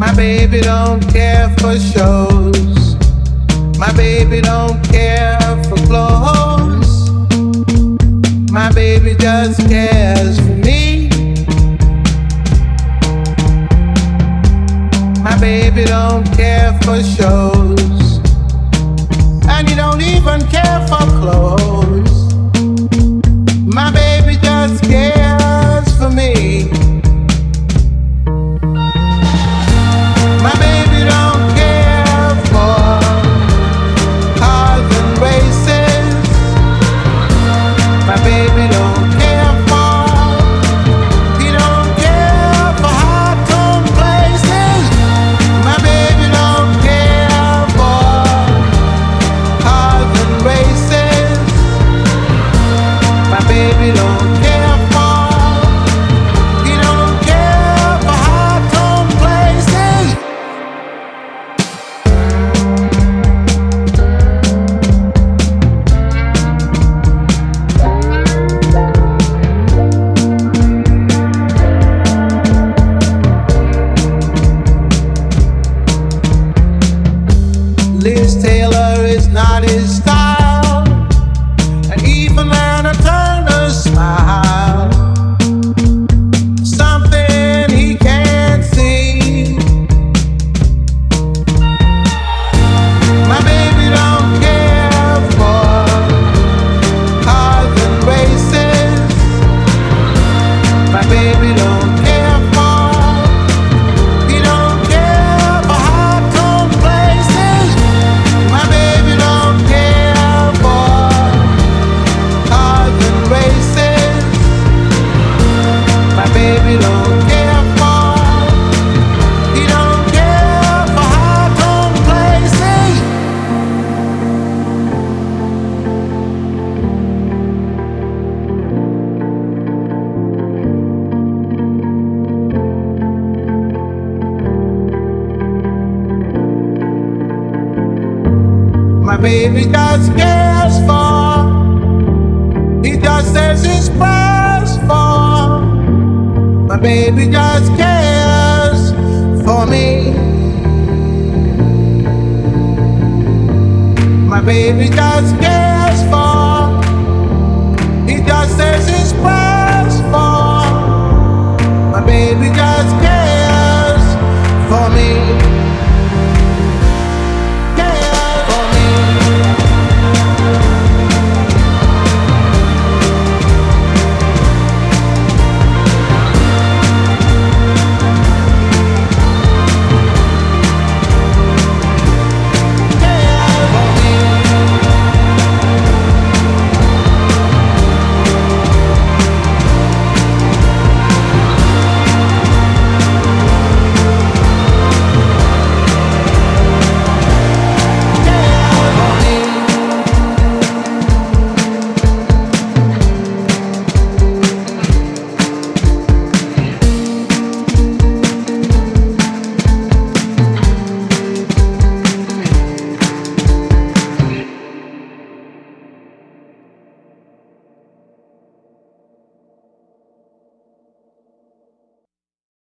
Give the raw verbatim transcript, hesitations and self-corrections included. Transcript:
My baby don't care for shows. My baby don't care for clothes. My baby just cares for me. My baby don't care for shows, and he don't even care for clothes. My baby just cares for me. My baby don't care for cars and races. My baby don't care for, he don't care for high-tone places. My baby don't care for cars and races. My baby don't care for, he don't care for high-tone places. Liz Taylor is not his style, and even Lana Turner's smile, something he can't see. My baby don't care for cars and races. My baby don't care for, he don't care for high-tone places. My baby don't care for cars and races. My baby don't care for, he don't care for high-tone places. My baby just cares for, he just says his prayers for. My baby just cares for me. My baby just cares.